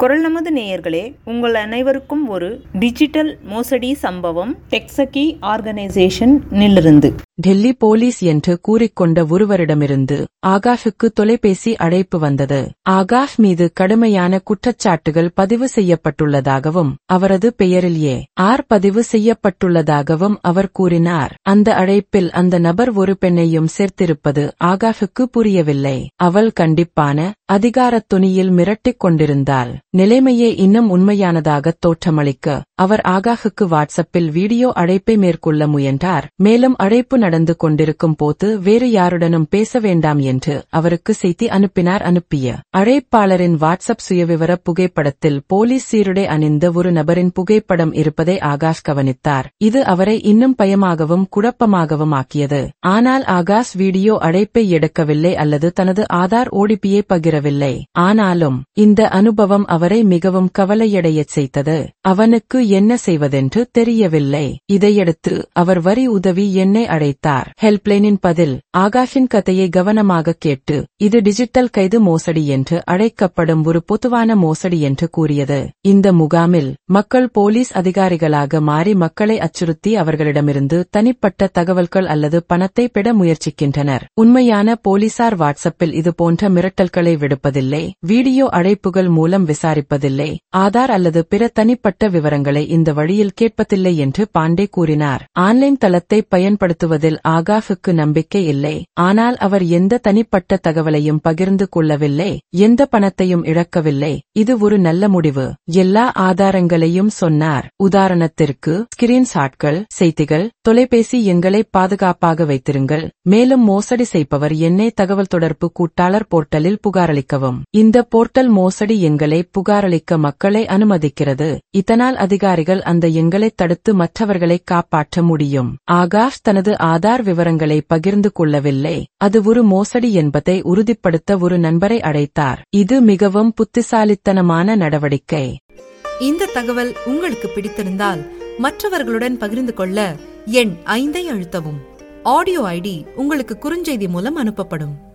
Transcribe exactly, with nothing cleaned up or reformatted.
குரல் நமது நேயர்களே, உங்கள் அனைவருக்கும் ஒரு டிஜிட்டல் மோசடி சம்பவம் டெக்ஸகி ஆர்கனைசேஷன் நிலிருந்து. டெல்லி போலீஸ் என்று கூறிக்கொண்ட ஒருவரிடமிருந்து ஆகாஷுக்கு தொலைபேசி அழைப்பு வந்தது. ஆகாஷ் மீது கடுமையான குற்றச்சாட்டுகள் பதிவு செய்யப்பட்டுள்ளதாகவும் அவரது பெயரில் ஏ ஆர் பதிவு செய்யப்பட்டுள்ளதாகவும் அவர் கூறினார். அந்த அழைப்பில் அந்த நபர் ஒரு பெண்ணையும் சேர்த்திருப்பது ஆகாஷுக்கு புரியவில்லை. அவள் கண்டிப்பான அதிகாரத் துணியில் மிரட்டிக் கொண்டிருந்தாள். நிலைமையை இன்னும் உண்மையானதாக தோற்றமளிக்க அவர் ஆகாஷுக்கு வாட்ஸ்அப்பில் வீடியோ அழைப்பை மேற்கொள்ள முயன்றார். மேலும் அழைப்பு நடந்து கொண்டிருக்கும் போது வேறு யாருடனும் பேச வேண்டாம் என்று அவருக்கு செய்தி அனுப்பினார். அனுப்பிய அழைப்பாளரின் வாட்ஸ்அப் சுயவிவர புகைப்படத்தில் போலீஸ் சீருடை அணிந்த ஒரு நபரின் புகைப்படம் இருப்பதை ஆகாஷ் கவனித்தார். இது அவரை இன்னும் பயமாகவும் குழப்பமாகவும் ஆக்கியது. ஆனால் ஆகாஷ் வீடியோ அழைப்பை எடுக்கவில்லை அல்லது தனது ஆதார் ஓடிபியை பகிரவில்லை. ஆனாலும் இந்த அனுபவம் அவரை மிகவும் கவலையடையச் செய்தது. அவனுக்கு என்ன செய்வதென்று தெரியவில்லை. இதையடுத்து அவர் வரி உதவி எண்ணை அழைத்தார். ஹெல்ப்லைனின் பதில் ஆகாஷின் கதையை கவனமாக கேட்டு இது டிஜிட்டல் கைது மோசடி என்று அழைக்கப்படும் ஒரு பொதுவான மோசடி என்று கூறியது. இந்த முகாமில் மக்கள் போலீஸ் அதிகாரிகளாக மாறி மக்களை அச்சுறுத்தி அவர்களிடமிருந்து தனிப்பட்ட தகவல்கள் அல்லது பணத்தை பெற முயற்சிக்கின்றனர். உண்மையான போலீசார் வாட்ஸ்அப்பில் இதுபோன்ற மிரட்டல்களை விடுப்பதில்லை, வீடியோ அழைப்புகள் மூலம் விசாரிப்பதில்லை, ஆதார் அல்லது பிற தனிப்பட்ட விவரங்களை இந்த வழியில் கேட்பதில்லை என்று பாண்டே கூறினார். ஆன்லைன் தளத்தை பயன்படுத்துவதில் ஆகாஷுக்கு நம்பிக்கை இல்லை. ஆனால் அவர் எந்த தனிப்பட்ட தகவலையும் பகிர்ந்து கொள்ளவில்லை, எந்த பணத்தையும் இழக்கவில்லை. இது ஒரு நல்ல முடிவு. எல்லா ஆதாரங்களையும் சொன்னார். உதாரணத்திற்கு ஸ்கிரீன்ஷாட்கள், செய்திகள், தொலைபேசி எண்களை பாதுகாப்பாக வைத்திருங்கள். மேலும் மோசடி செய்பவர் எண்ணை தகவல் தொடர்பு கூட்டாளர் போர்ட்டலில் புகாரளிக்கவும். இந்த போர்ட்டல் மோசடி எண்களை புகாரளிக்க மக்களை அனுமதிக்கிறது. இதனால் அதிகாரிகள் அந்த எண்களை தடுத்து மற்றவர்களை காப்பாற்ற முடியும். ஆகாஷ் தனது ஆதார் விவரங்களை பகிர்ந்து கொள்ளவில்லை. அது ஒரு மோசடி என்பதை உறுதிப்படுத்த ஒரு நண்பரை அழைத்தார். இது மிகவும் புத்திசாலித்தனமான நடவடிக்கை. இந்த தகவல் உங்களுக்கு பிடித்திருந்தால் மற்றவர்களுடன் பகிர்ந்து கொள்ள எண் ஐந்தை அழுத்தவும். ஆடியோ ஐடி உங்களுக்கு குறுஞ்செய்தி மூலம் அனுப்பப்படும்.